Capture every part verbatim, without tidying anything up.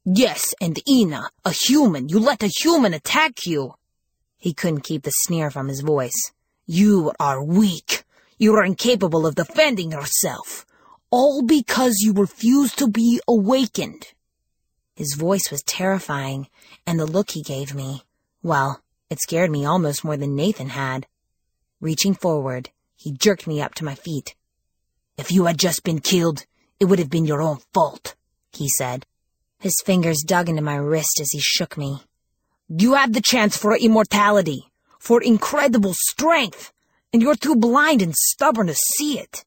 Yes, and Ina, a human. You let a human attack you. He couldn't keep the sneer from his voice. You are weak. You are incapable of defending yourself. All because you refuse to be awakened. His voice was terrifying, and the look he gave me, well, it scared me almost more than Nathan had. Reaching forward, he jerked me up to my feet. If you had just been killed, it would have been your own fault, he said. His fingers dug into my wrist as he shook me. You have the chance for immortality, for incredible strength, and you're too blind and stubborn to see it.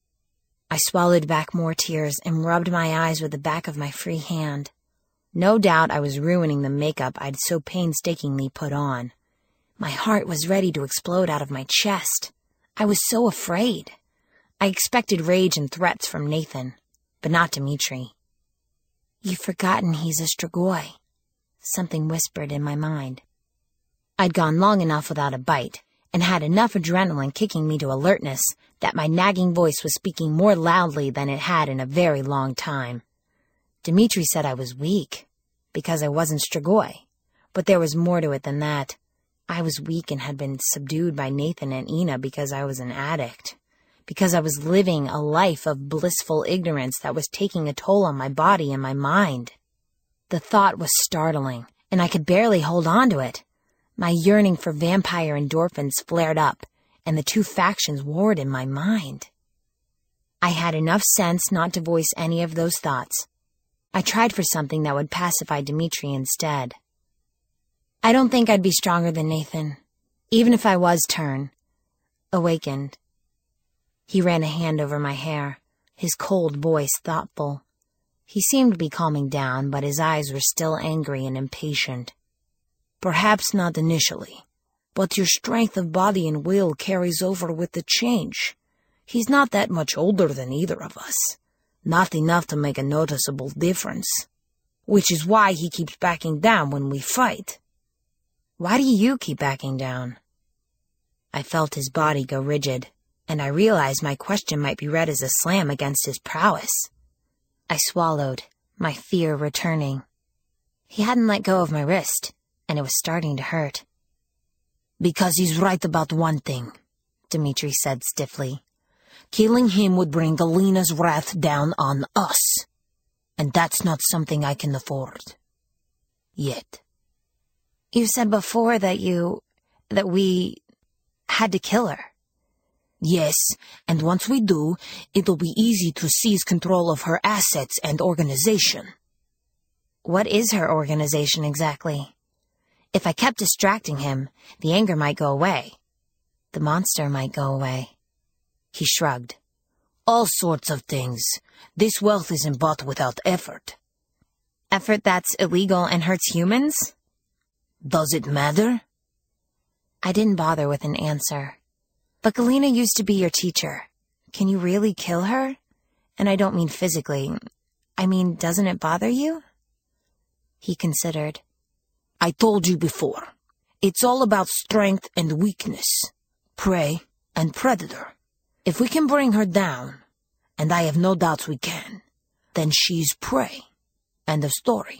I swallowed back more tears and rubbed my eyes with the back of my free hand. No doubt I was ruining the makeup I'd so painstakingly put on. My heart was ready to explode out of my chest. I was so afraid. I expected rage and threats from Nathan, but not Dimitri. You've forgotten he's a Strigoi, something whispered in my mind. I'd gone long enough without a bite, and had enough adrenaline kicking me to alertness that my nagging voice was speaking more loudly than it had in a very long time. Dimitri said I was weak, because I wasn't Strigoi, but there was more to it than that. I was weak and had been subdued by Nathan and Ina because I was an addict, because I was living a life of blissful ignorance that was taking a toll on my body and my mind. The thought was startling, and I could barely hold on to it. My yearning for vampire endorphins flared up, and the two factions warred in my mind. I had enough sense not to voice any of those thoughts. I tried for something that would pacify Dimitri instead. I don't think I'd be stronger than Nathan, even if I was turned, awakened. He ran a hand over my hair, his cold voice thoughtful. He seemed to be calming down, but his eyes were still angry and impatient. Perhaps not initially, but your strength of body and will carries over with the change. He's not that much older than either of us. Not enough to make a noticeable difference. Which is why he keeps backing down when we fight. Why do you keep backing down? I felt his body go rigid, and I realized my question might be read as a slam against his prowess. I swallowed, my fear returning. He hadn't let go of my wrist, and it was starting to hurt. Because he's right about one thing, Dimitri said stiffly. Killing him would bring Galina's wrath down on us. And that's not something I can afford. Yet. You said before that you... that we... had to kill her. Yes, and once we do, it'll be easy to seize control of her assets and organization. What is her organization exactly? If I kept distracting him, the anger might go away. The monster might go away. He shrugged. All sorts of things. This wealth isn't bought without effort. Effort that's illegal and hurts humans? Does it matter? I didn't bother with an answer. But Galina used to be your teacher. Can you really kill her? And I don't mean physically. I mean, doesn't it bother you? He considered. I told you before. It's all about strength and weakness. Prey and predator. If we can bring her down, and I have no doubts we can, then she's prey. End of story.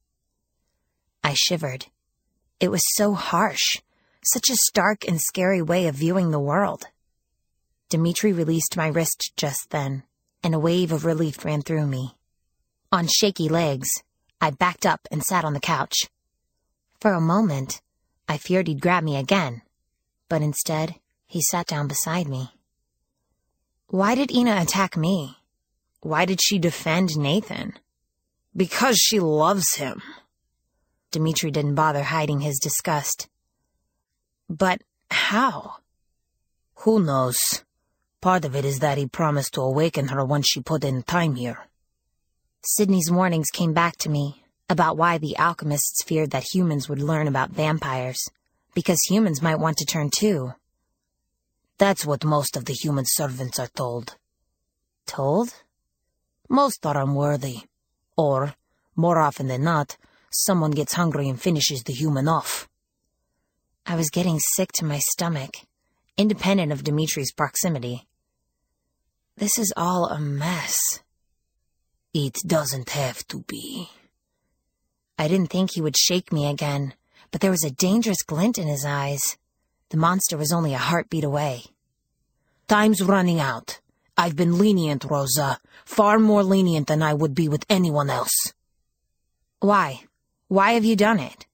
I shivered. It was so harsh, such a stark and scary way of viewing the world. Dimitri released my wrist just then, and a wave of relief ran through me. On shaky legs, I backed up and sat on the couch. For a moment, I feared he'd grab me again, but instead, he sat down beside me. Why did Ina attack me? Why did she defend Nathan? Because she loves him. Dimitri didn't bother hiding his disgust. But how? Who knows? Part of it is that he promised to awaken her once she put in time here. Sydney's warnings came back to me about why the alchemists feared that humans would learn about vampires, because humans might want to turn too. That's what most of the human servants are told. Told? Most are unworthy. Or, more often than not, someone gets hungry and finishes the human off. I was getting sick to my stomach, independent of Dimitri's proximity. This is all a mess. It doesn't have to be. I didn't think he would shake me again, but there was a dangerous glint in his eyes. The monster was only a heartbeat away. Time's running out. I've been lenient, Rosa. Far more lenient than I would be with anyone else. Why? Why have you done it?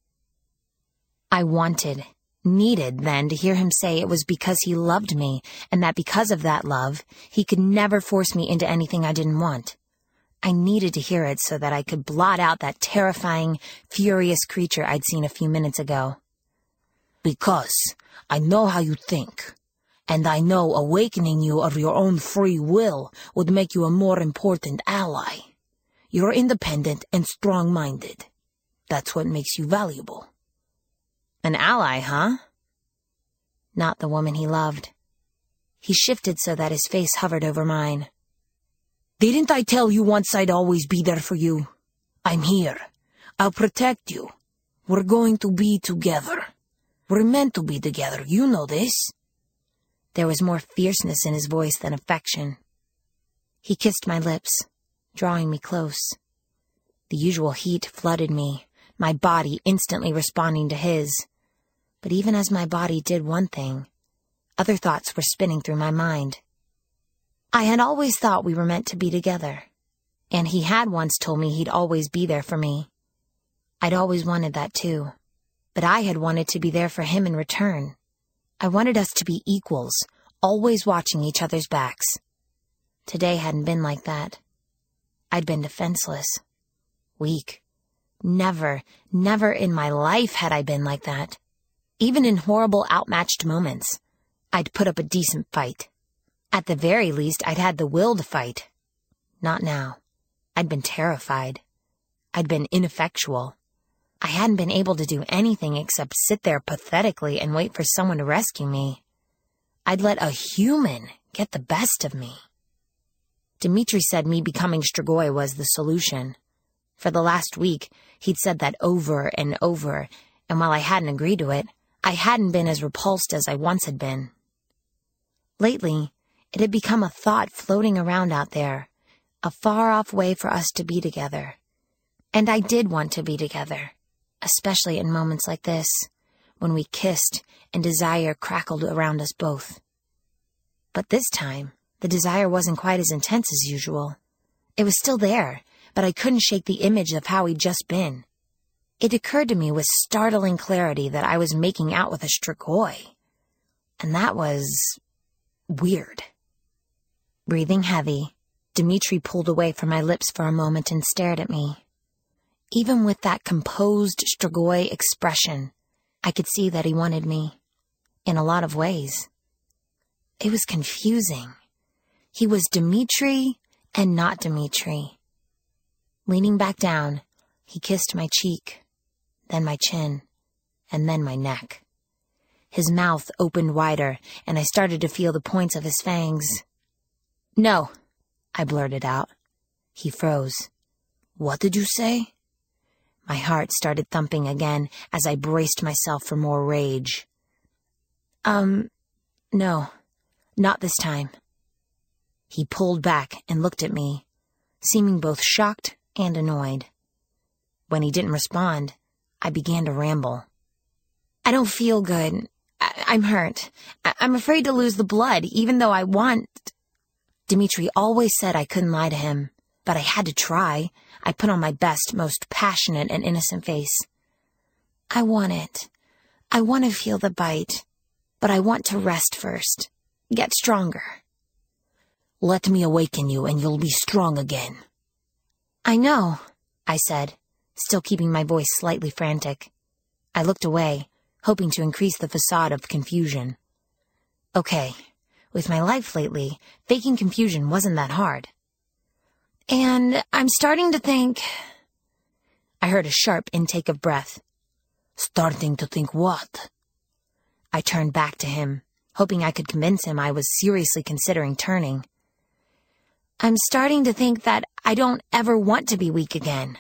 I wanted, needed then to hear him say it was because he loved me, and that because of that love, he could never force me into anything I didn't want. I needed to hear it so that I could blot out that terrifying, furious creature I'd seen a few minutes ago. Because I know how you think, and I know awakening you of your own free will would make you a more important ally. You're independent and strong-minded. That's what makes you valuable. An ally, huh? Not the woman he loved. He shifted so that his face hovered over mine. Didn't I tell you once I'd always be there for you? I'm here. I'll protect you. We're going to be together. We're meant to be together, you know this. There was more fierceness in his voice than affection. He kissed my lips, drawing me close. The usual heat flooded me, my body instantly responding to his. But even as my body did one thing, other thoughts were spinning through my mind. I had always thought we were meant to be together, and he had once told me he'd always be there for me. I'd always wanted that too, but I had wanted to be there for him in return. I wanted us to be equals, always watching each other's backs. Today hadn't been like that. I'd been defenseless, weak. Never, never in my life had I been like that. Even in horrible, outmatched moments, I'd put up a decent fight. At the very least, I'd had the will to fight. Not now. I'd been terrified. I'd been ineffectual. I hadn't been able to do anything except sit there pathetically and wait for someone to rescue me. I'd let a human get the best of me. Dmitri said me becoming Strigoi was the solution. For the last week, he'd said that over and over, and while I hadn't agreed to it, I hadn't been as repulsed as I once had been. Lately, it had become a thought floating around out there, a far-off way for us to be together. And I did want to be together, especially in moments like this, when we kissed and desire crackled around us both. But this time, the desire wasn't quite as intense as usual. It was still there, but I couldn't shake the image of how we'd just been. It occurred to me with startling clarity that I was making out with a Strigoi. And that was weird. Breathing heavy, Dmitri pulled away from my lips for a moment and stared at me. Even with that composed Strigoi expression, I could see that he wanted me. In a lot of ways. It was confusing. He was Dmitri and not Dmitri. Leaning back down, he kissed my cheek, then my chin, and then my neck. His mouth opened wider, and I started to feel the points of his fangs. "No," I blurted out. He froze. "What did you say?" My heart started thumping again as I braced myself for more rage. Um, no, not this time." He pulled back and looked at me, seeming both shocked and annoyed. When he didn't respond, I began to ramble. "I don't feel good. I- I'm hurt. I- I'm afraid to lose the blood, even though I want..." Dmitri always said I couldn't lie to him, but I had to try. I put on my best, most passionate and innocent face. "I want it. I want to feel the bite, but I want to rest first. Get stronger." "Let me awaken you and you'll be strong again." "I know," I said, still keeping my voice slightly frantic. I looked away, hoping to increase the facade of confusion. Okay, with my life lately, faking confusion wasn't that hard. "And I'm starting to think..." I heard a sharp intake of breath. "Starting to think what?" I turned back to him, hoping I could convince him I was seriously considering turning. "I'm starting to think that I don't ever want to be weak again."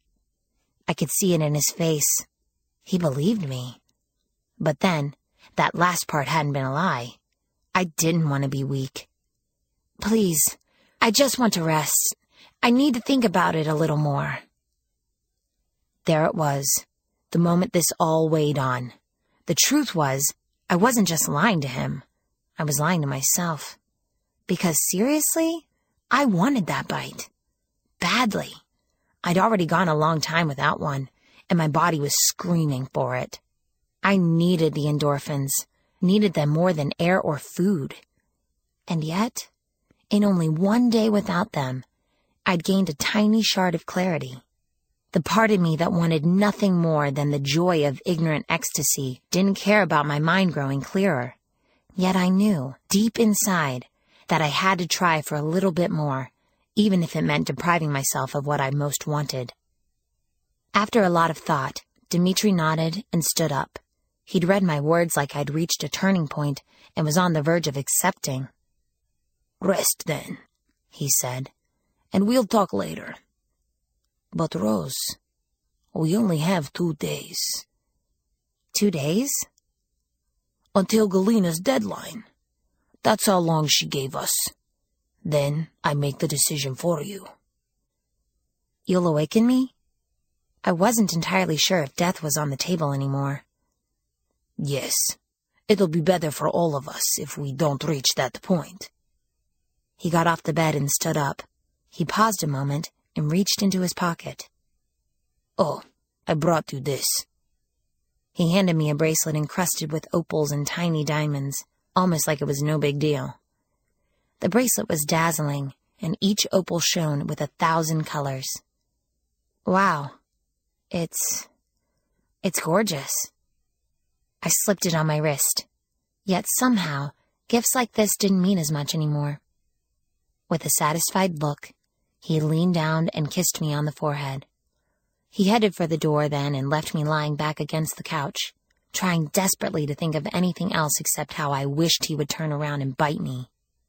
I could see it in his face. He believed me. But then, that last part hadn't been a lie. I didn't want to be weak. "Please, I just want to rest. I need to think about it a little more." There it was, the moment this all weighed on. The truth was, I wasn't just lying to him. I was lying to myself. Because seriously, I wanted that bite. Badly. I'd already gone a long time without one, and my body was screaming for it. I needed the endorphins, needed them more than air or food. And yet, in only one day without them, I'd gained a tiny shard of clarity. The part of me that wanted nothing more than the joy of ignorant ecstasy didn't care about my mind growing clearer. Yet I knew, deep inside, that I had to try for a little bit more, even if it meant depriving myself of what I most wanted. After a lot of thought, Dmitri nodded and stood up. He'd read my words like I'd reached a turning point and was on the verge of accepting. "Rest, then," he said, "and we'll talk later. But, Rose, we only have two days." Two days? "Until Galina's deadline. That's how long she gave us. Then I make the decision for you." "You'll awaken me?" I wasn't entirely sure if death was on the table anymore. "Yes. It'll be better for all of us if we don't reach that point." He got off the bed and stood up. He paused a moment and reached into his pocket. "Oh, I brought you this." He handed me a bracelet encrusted with opals and tiny diamonds, almost like it was no big deal. The bracelet was dazzling, and each opal shone with a thousand colors. Wow. It's... it's gorgeous. I slipped it on my wrist. Yet somehow, gifts like this didn't mean as much anymore. With a satisfied look, he leaned down and kissed me on the forehead. He headed for the door then and left me lying back against the couch, trying desperately to think of anything else except how I wished he would turn around and bite me.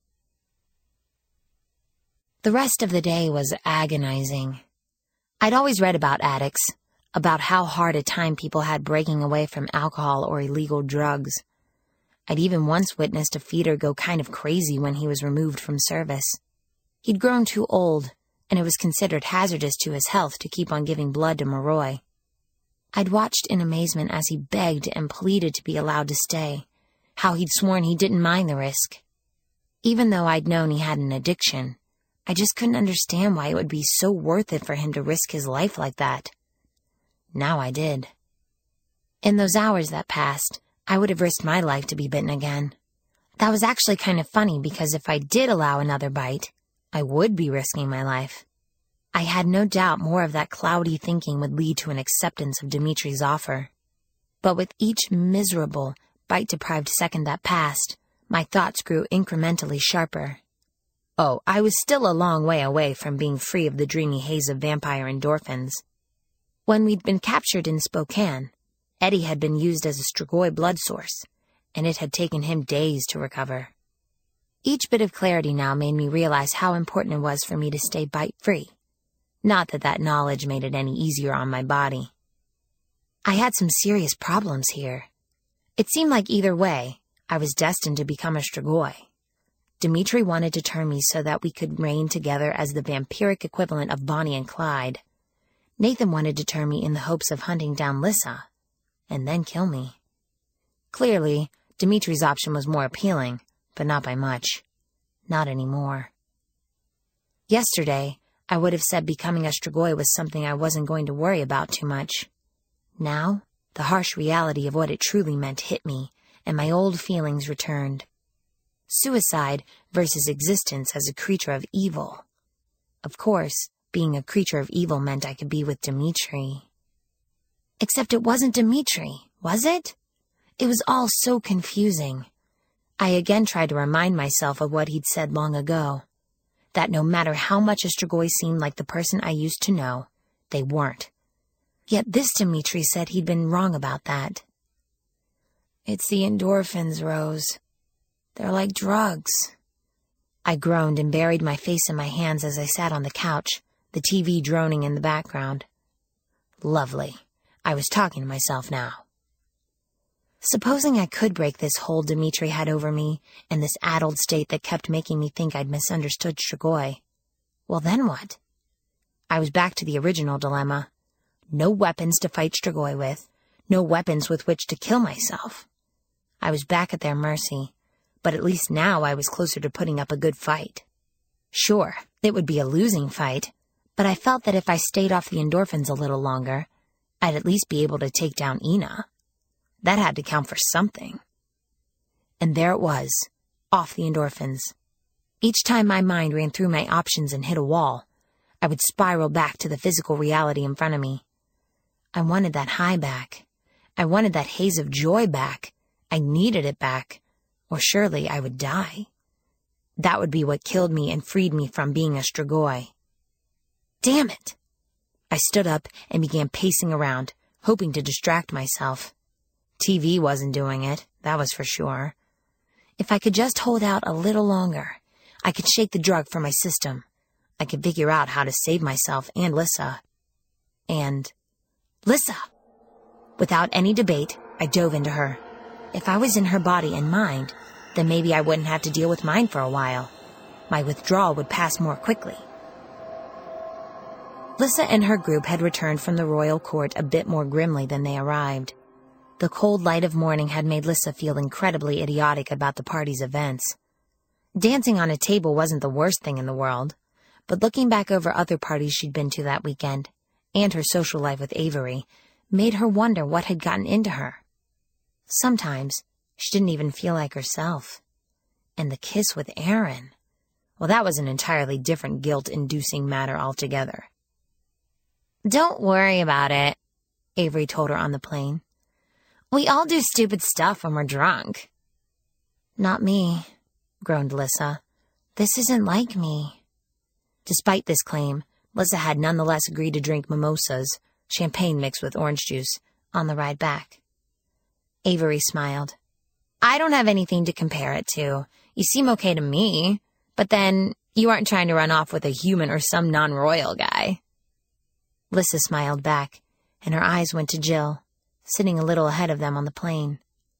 The rest of the day was agonizing. I'd always read about addicts, about how hard a time people had breaking away from alcohol or illegal drugs. I'd even once witnessed a feeder go kind of crazy when he was removed from service. He'd grown too old, and it was considered hazardous to his health to keep on giving blood to Moroi. I'd watched in amazement as he begged and pleaded to be allowed to stay, how he'd sworn he didn't mind the risk. Even though I'd known he had an addiction, I just couldn't understand why it would be so worth it for him to risk his life like that. Now I did. In those hours that passed, I would have risked my life to be bitten again. That was actually kind of funny because if I did allow another bite, I would be risking my life. I had no doubt more of that cloudy thinking would lead to an acceptance of Dimitri's offer. But with each miserable, bite-deprived second that passed, my thoughts grew incrementally sharper. Oh, I was still a long way away from being free of the dreamy haze of vampire endorphins. When we'd been captured in Spokane, Eddie had been used as a Strigoi blood source, and it had taken him days to recover. Each bit of clarity now made me realize how important it was for me to stay bite-free. Not that that knowledge made it any easier on my body. I had some serious problems here. It seemed like either way, I was destined to become a Strigoi. Dimitri wanted to turn me so that we could reign together as the vampiric equivalent of Bonnie and Clyde. Nathan wanted to turn me in the hopes of hunting down Lissa, and then kill me. Clearly, Dimitri's option was more appealing, but not by much. Not anymore. Yesterday, I would have said becoming a Strigoi was something I wasn't going to worry about too much. Now, the harsh reality of what it truly meant hit me, and my old feelings returned. Suicide versus existence as a creature of evil. Of course, being a creature of evil meant I could be with Dimitri. Except it wasn't Dimitri, was it? It was all so confusing. I again tried to remind myself of what he'd said long ago, that no matter how much a Strigoi seemed like the person I used to know, they weren't. Yet this Dimitri said he'd been wrong about that. It's the endorphins, Rose. They're like drugs. I groaned and buried my face in my hands as I sat on the couch, the T V droning in the background. Lovely. I was talking to myself now. Supposing I could break this hold Dimitri had over me and this addled state that kept making me think I'd misunderstood Strigoi. Well, then what? I was back to the original dilemma. No weapons to fight Strigoi with. No weapons with which to kill myself. I was back at their mercy, but at least now I was closer to putting up a good fight. Sure, it would be a losing fight, but I felt that if I stayed off the endorphins a little longer, I'd at least be able to take down Ina. That had to count for something. And there it was, off the endorphins. Each time my mind ran through my options and hit a wall, I would spiral back to the physical reality in front of me. I wanted that high back. I wanted that haze of joy back. I needed it back, or surely I would die. That would be what killed me and freed me from being a Strigoi. Damn it! I stood up and began pacing around, hoping to distract myself. T V wasn't doing it, that was for sure. If I could just hold out a little longer, I could shake the drug from my system. I could figure out how to save myself and Lissa. And Lissa! Without any debate, I dove into her. If I was in her body and mind, then maybe I wouldn't have to deal with mine for a while. My withdrawal would pass more quickly. Lissa and her group had returned from the royal court a bit more grimly than they arrived. The cold light of morning had made Lissa feel incredibly idiotic about the party's events. Dancing on a table wasn't the worst thing in the world, but looking back over other parties she'd been to that weekend, and her social life with Avery, made her wonder what had gotten into her. Sometimes, she didn't even feel like herself. And the kiss with Aaron, well, that was an entirely different guilt-inducing matter altogether. "Don't worry about it," Avery told her on the plane. "We all do stupid stuff when we're drunk." "Not me," groaned Lissa. "This isn't like me." Despite this claim, Lissa had nonetheless agreed to drink mimosas, champagne mixed with orange juice, on the ride back. Avery smiled. "I don't have anything to compare it to. You seem okay to me, but then you aren't trying to run off with a human or some non-royal guy." Lissa smiled back, and her eyes went to Jill, sitting a little ahead of them on the plane.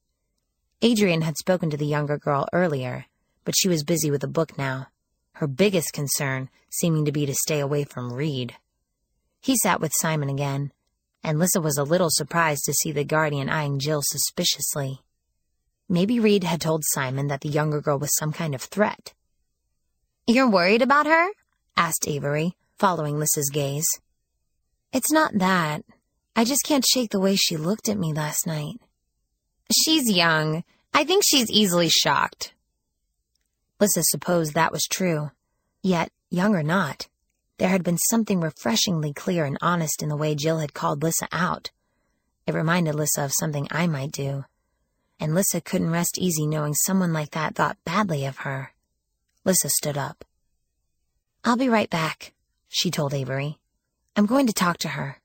Adrian had spoken to the younger girl earlier, but she was busy with a book now, her biggest concern seeming to be to stay away from Reed. He sat with Simon again, and Lissa was a little surprised to see the guardian eyeing Jill suspiciously. Maybe Reed had told Simon that the younger girl was some kind of threat. "You're worried about her?" asked Avery, following Lissa's gaze. "It's not that. I just can't shake the way she looked at me last night." "She's young. I think she's easily shocked." Lissa supposed that was true. Yet, young or not, there had been something refreshingly clear and honest in the way Jill had called Lissa out. It reminded Lissa of something I might do. And Lissa couldn't rest easy knowing someone like that thought badly of her. Lissa stood up. "I'll be right back," she told Avery. "I'm going to talk to her."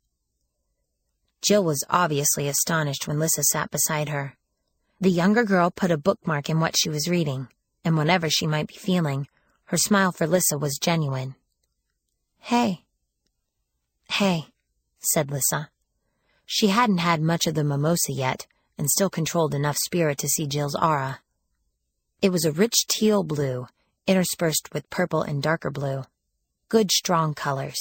Jill was obviously astonished when Lissa sat beside her. The younger girl put a bookmark in what she was reading, and whatever she might be feeling, her smile for Lissa was genuine. "Hey." "Hey," said Lissa. She hadn't had much of the mimosa yet, and still controlled enough spirit to see Jill's aura. It was a rich teal blue, interspersed with purple and darker blue. Good, strong colors.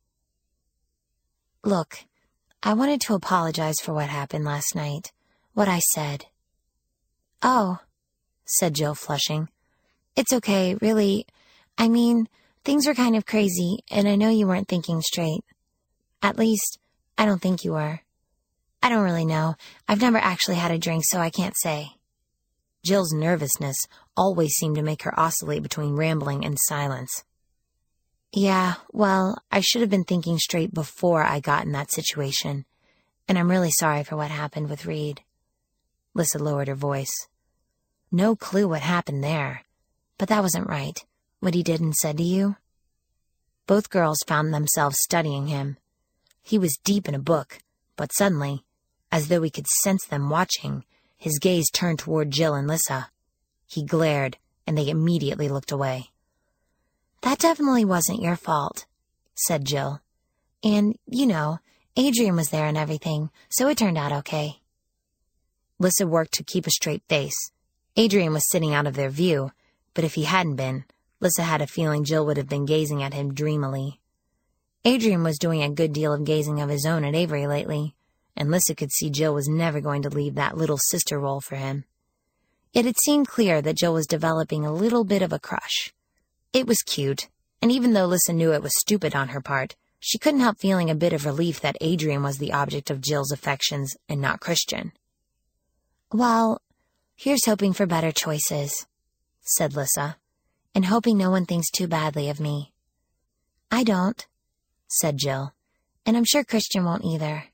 "Look, I wanted to apologize for what happened last night, what I said." "Oh," said Jill, flushing. "It's okay, really. I mean, things were kind of crazy, and I know you weren't thinking straight. At least, I don't think you were. I don't really know. I've never actually had a drink, so I can't say." Jill's nervousness always seemed to make her oscillate between rambling and silence. "Yeah, well, I should have been thinking straight before I got in that situation, and I'm really sorry for what happened with Reed." Lissa lowered her voice. "No clue what happened there, but that wasn't right, what he did and said to you." Both girls found themselves studying him. He was deep in a book, but suddenly, as though he could sense them watching, his gaze turned toward Jill and Lissa. He glared, and they immediately looked away. "That definitely wasn't your fault," said Jill. "And, you know, Adrian was there and everything, so it turned out okay." Lissa worked to keep a straight face. Adrian was sitting out of their view, but if he hadn't been, Lissa had a feeling Jill would have been gazing at him dreamily. Adrian was doing a good deal of gazing of his own at Avery lately, and Lissa could see Jill was never going to leave that little sister role for him. It had seemed clear that Jill was developing a little bit of a crush. It was cute, and even though Lissa knew it was stupid on her part, she couldn't help feeling a bit of relief that Adrian was the object of Jill's affections and not Christian. "Well, here's hoping for better choices," said Lissa, "and hoping no one thinks too badly of me." "I don't," said Jill, "and I'm sure Christian won't either."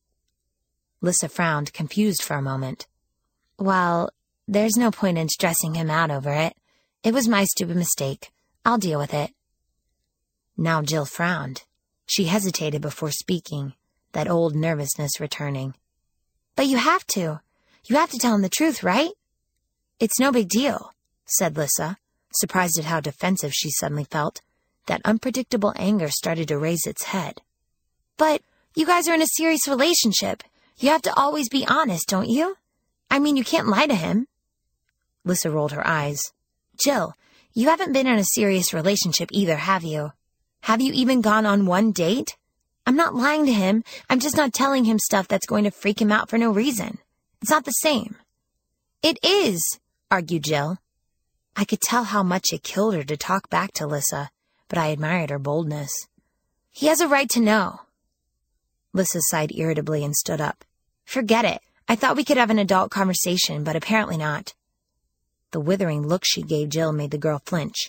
Lissa frowned, confused for a moment. "Well, there's no point in stressing him out over it. It was my stupid mistake. I'll deal with it." Now Jill frowned. She hesitated before speaking, that old nervousness returning. "But you have to. You have to tell him the truth, right?" "It's no big deal," said Lissa, surprised at how defensive she suddenly felt. That unpredictable anger started to raise its head. "But you guys are in a serious relationship. You have to always be honest, don't you? I mean, you can't lie to him." Lissa rolled her eyes. "Jill, you haven't been in a serious relationship either, have you? Have you even gone on one date? I'm not lying to him. I'm just not telling him stuff that's going to freak him out for no reason. It's not the same." "It is," argued Jill. I could tell how much it killed her to talk back to Lissa, but I admired her boldness. "He has a right to know." Lissa sighed irritably and stood up. "Forget it. I thought we could have an adult conversation, but apparently not." The withering look she gave Jill made the girl flinch.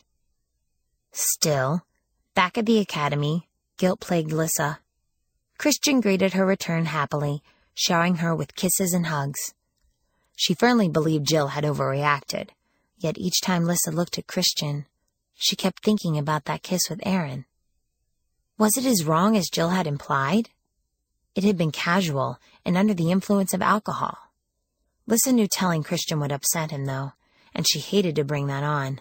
Still, back at the academy, guilt plagued Lissa. Christian greeted her return happily, showering her with kisses and hugs. She firmly believed Jill had overreacted, yet each time Lissa looked at Christian, she kept thinking about that kiss with Aaron. Was it as wrong as Jill had implied? It had been casual and under the influence of alcohol. Lissa knew telling Christian would upset him, though, and she hated to bring that on.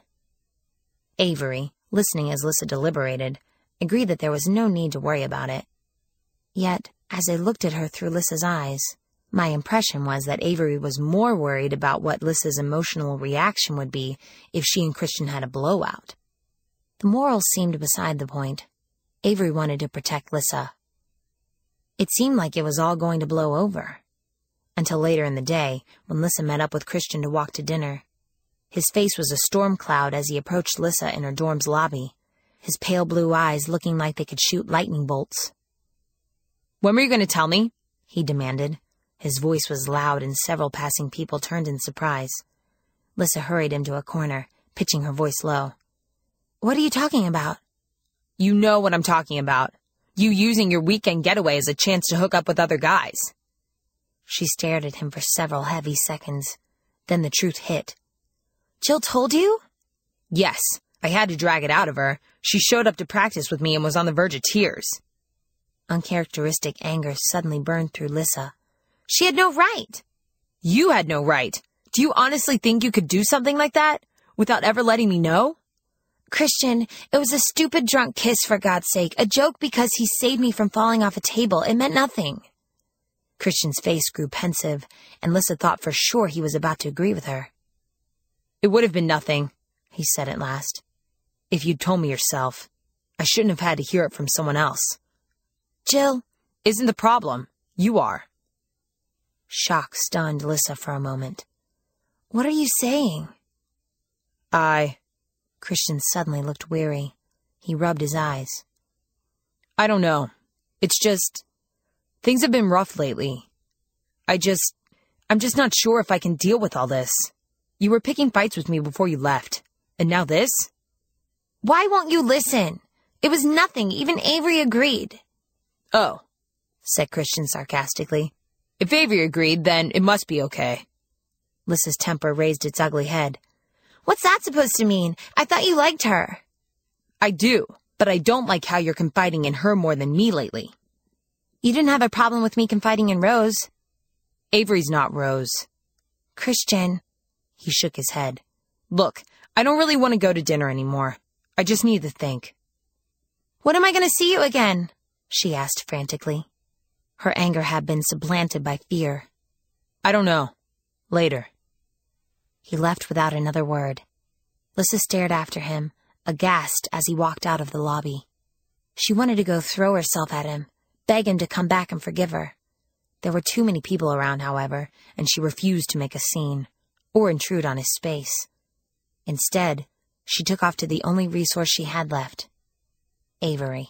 Avery, listening as Lissa deliberated, agreed that there was no need to worry about it. Yet, as I looked at her through Lissa's eyes, my impression was that Avery was more worried about what Lissa's emotional reaction would be if she and Christian had a blowout. The morals seemed beside the point. Avery wanted to protect Lissa. It seemed like it was all going to blow over. Until later in the day, when Lissa met up with Christian to walk to dinner. His face was a storm cloud as he approached Lissa in her dorm's lobby, his pale blue eyes looking like they could shoot lightning bolts. "When were you going to tell me?" he demanded. His voice was loud and several passing people turned in surprise. Lissa hurried him to a corner, pitching her voice low. "What are you talking about?" "You know what I'm talking about. You using your weekend getaway as a chance to hook up with other guys." She stared at him for several heavy seconds. Then the truth hit. "Jill told you?" "Yes. I had to drag it out of her. She showed up to practice with me and was on the verge of tears." Uncharacteristic anger suddenly burned through Lissa. "She had no right." "You had no right. Do you honestly think you could do something like that without ever letting me know?" "Christian, it was a stupid drunk kiss, for God's sake. A joke because he saved me from falling off a table. It meant nothing." Christian's face grew pensive, and Lissa thought for sure he was about to agree with her. "It would have been nothing," he said at last. "If you'd told me yourself. I shouldn't have had to hear it from someone else." "Jill isn't the problem. You are." Shock stunned Lissa for a moment. "What are you saying?" I... Christian suddenly looked weary. He rubbed his eyes. "I don't know. It's just... Things have been rough lately. I just... I'm just not sure if I can deal with all this. You were picking fights with me before you left. And now this?" "Why won't you listen? It was nothing. Even Avery agreed." "Oh," said Christian sarcastically. "If Avery agreed, then it must be okay." Lissa's temper raised its ugly head. "What's that supposed to mean? I thought you liked her." "I do, but I don't like how you're confiding in her more than me lately." "You didn't have a problem with me confiding in Rose." "Avery's not Rose." "Christian." He shook his head. "Look, I don't really want to go to dinner anymore. I just need to think." "When am I going to see you again?" she asked frantically. Her anger had been supplanted by fear. "I don't know. Later." He left without another word. Lissa stared after him, aghast as he walked out of the lobby. She wanted to go throw herself at him, beg him to come back and forgive her. There were too many people around, however, and she refused to make a scene or intrude on his space. Instead, she took off to the only resource she had left, Avery.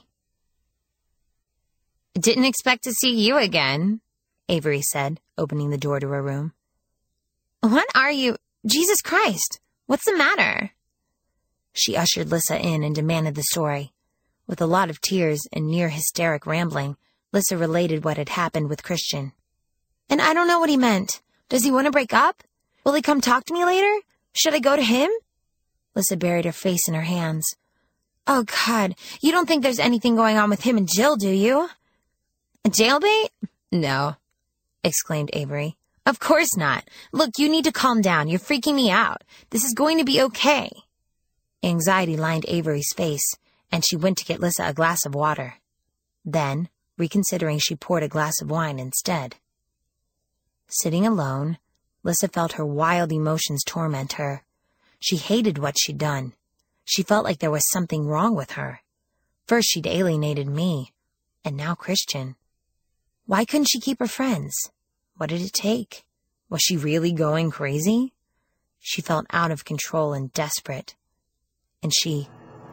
"Didn't expect to see you again," Avery said, opening the door to her room. "What are you? Jesus Christ, what's the matter?" She ushered Lissa in and demanded the story. With a lot of tears and near hysteric rambling, Lissa related what had happened with Christian. "And I don't know what he meant. Does he want to break up? Will he come talk to me later? Should I go to him?" Lissa buried her face in her hands. "Oh, God, you don't think there's anything going on with him and Jill, do you?" "A jailbait? No," exclaimed Avery. "Of course not. Look, you need to calm down. You're freaking me out. This is going to be okay." Anxiety lined Avery's face, and she went to get Lissa a glass of water. Then, reconsidering, she poured a glass of wine instead. Sitting alone, Lissa felt her wild emotions torment her. She hated what she'd done. She felt like there was something wrong with her. First she'd alienated me, and now Christian. Why couldn't she keep her friends? What did it take? Was she really going crazy? She felt out of control and desperate. And she...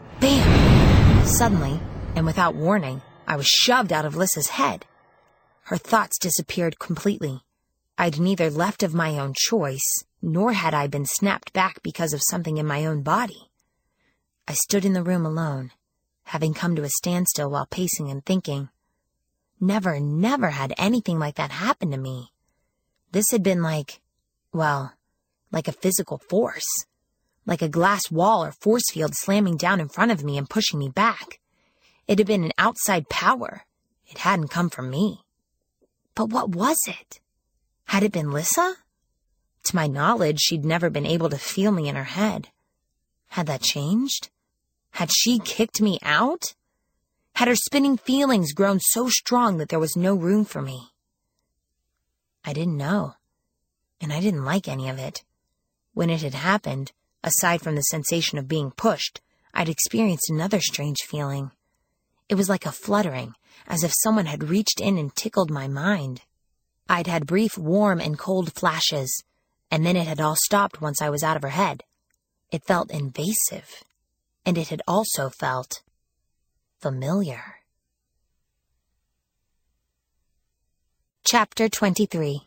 Bam! Suddenly, and without warning, I was shoved out of Lissa's head. Her thoughts disappeared completely. I'd neither left of my own choice, nor had I been snapped back because of something in my own body. I stood in the room alone, having come to a standstill while pacing and thinking. Never, never had anything like that happen to me. This had been like, well, like a physical force. Like a glass wall or force field slamming down in front of me and pushing me back. It had been an outside power. It hadn't come from me. But what was it? Had it been Lissa? To my knowledge, she'd never been able to feel me in her head. Had that changed? Had she kicked me out? Had her spinning feelings grown so strong that there was no room for me? I didn't know, and I didn't like any of it. When it had happened, aside from the sensation of being pushed, I'd experienced another strange feeling. It was like a fluttering, as if someone had reached in and tickled my mind. I'd had brief warm and cold flashes, and then it had all stopped once I was out of her head. It felt invasive, and it had also felt familiar. Chapter twenty-three.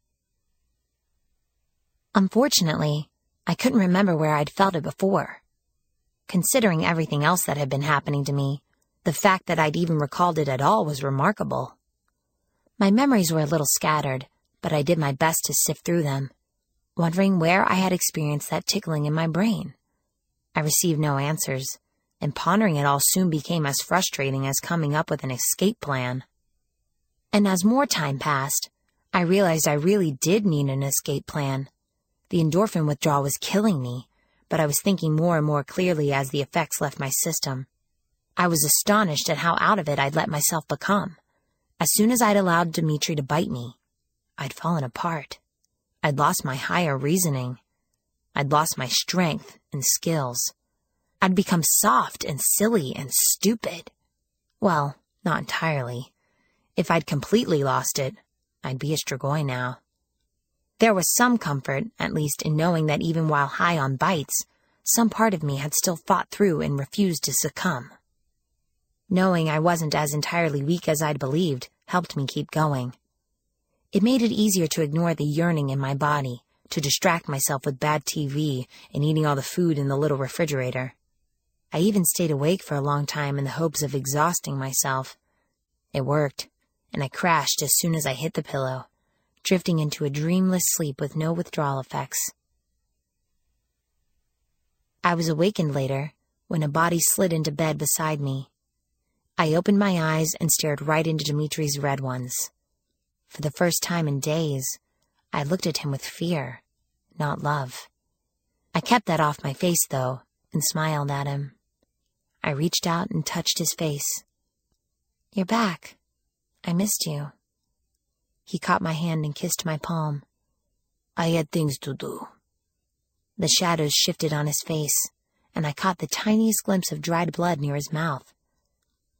Unfortunately, I couldn't remember where I'd felt it before. Considering everything else that had been happening to me, the fact that I'd even recalled it at all was remarkable. My memories were a little scattered, but I did my best to sift through them, wondering where I had experienced that tickling in my brain. I received no answers, and pondering it all soon became as frustrating as coming up with an escape plan. And as more time passed, I realized I really did need an escape plan. The endorphin withdrawal was killing me, but I was thinking more and more clearly as the effects left my system. I was astonished at how out of it I'd let myself become. As soon as I'd allowed Dimitri to bite me, I'd fallen apart. I'd lost my higher reasoning. I'd lost my strength and skills. I'd become soft and silly and stupid. Well, not entirely. If I'd completely lost it, I'd be a Strigoi now. There was some comfort, at least, in knowing that even while high on bites, some part of me had still fought through and refused to succumb. Knowing I wasn't as entirely weak as I'd believed helped me keep going. It made it easier to ignore the yearning in my body, to distract myself with bad T V and eating all the food in the little refrigerator. I even stayed awake for a long time in the hopes of exhausting myself. It worked, and I crashed as soon as I hit the pillow, drifting into a dreamless sleep with no withdrawal effects. I was awakened later when a body slid into bed beside me. I opened my eyes and stared right into Dimitri's red ones. For the first time in days, I looked at him with fear, not love. I kept that off my face, though, and smiled at him. I reached out and touched his face. "You're back. I missed you." He caught my hand and kissed my palm. "I had things to do." The shadows shifted on his face, and I caught the tiniest glimpse of dried blood near his mouth.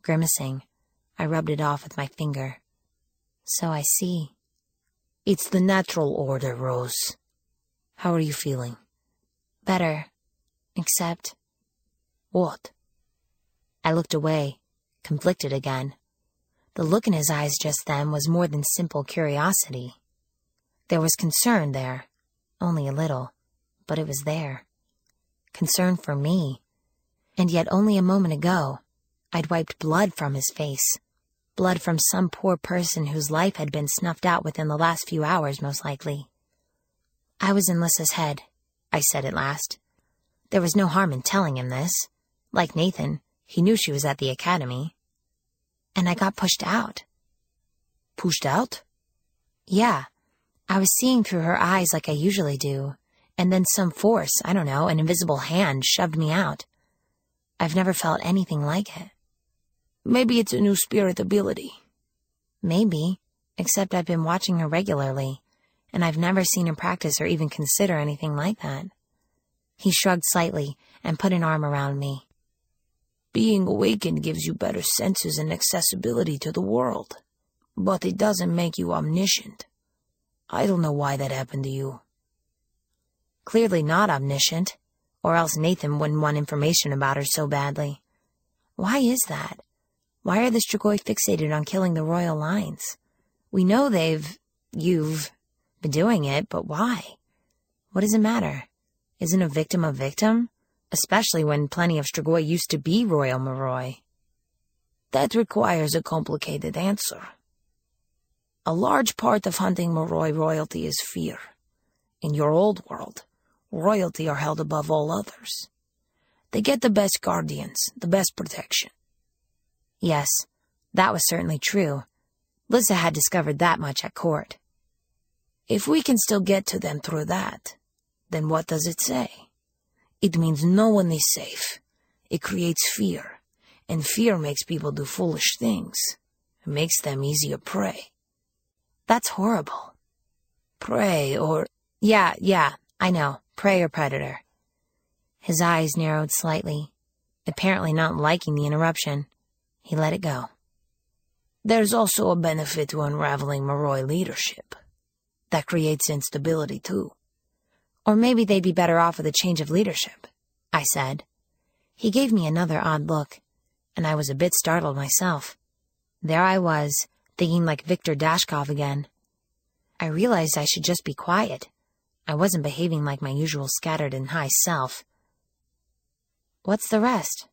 Grimacing, I rubbed it off with my finger. So I see. It's the natural order, Rose. How are you feeling? Better. Except... What? I looked away, conflicted again. The look in his eyes just then was more than simple curiosity. There was concern there, only a little, but it was there. Concern for me. And yet only a moment ago, I'd wiped blood from his face. Blood from some poor person whose life had been snuffed out within the last few hours, most likely. I was in Lissa's head, I said at last. There was no harm in telling him this. Like Nathan, he knew she was at the academy. And I got pushed out. Pushed out? Yeah. I was seeing through her eyes like I usually do, and then some force, I don't know, an invisible hand shoved me out. I've never felt anything like it. Maybe it's a new spirit ability. Maybe, except I've been watching her regularly, and I've never seen her practice or even consider anything like that. He shrugged slightly and put an arm around me. Being awakened gives you better senses and accessibility to the world, but it doesn't make you omniscient. I don't know why that happened to you. Clearly not omniscient, or else Nathan wouldn't want information about her so badly. Why is that? Why are the Strigoi fixated on killing the royal lines? We know they've... you've... been doing it, but why? What does it matter? Isn't a victim a victim? Especially when plenty of Strigoi used to be Royal Moroi. That requires a complicated answer. A large part of hunting Moroi royalty is fear. In your old world, royalty are held above all others. They get the best guardians, the best protection. Yes, that was certainly true. Lissa had discovered that much at court. If we can still get to them through that, then what does it say? It means no one is safe. It creates fear, and fear makes people do foolish things. It makes them easier prey. That's horrible. Prey or... Yeah, yeah, I know. Prey or predator. His eyes narrowed slightly, apparently not liking the interruption. He let it go. There's also a benefit to unraveling Moroi leadership. That creates instability, too. Or maybe they'd be better off with a change of leadership, I said. He gave me another odd look, and I was a bit startled myself. There I was, thinking like Viktor Dashkov again. I realized I should just be quiet. I wasn't behaving like my usual scattered and high self. What's the rest?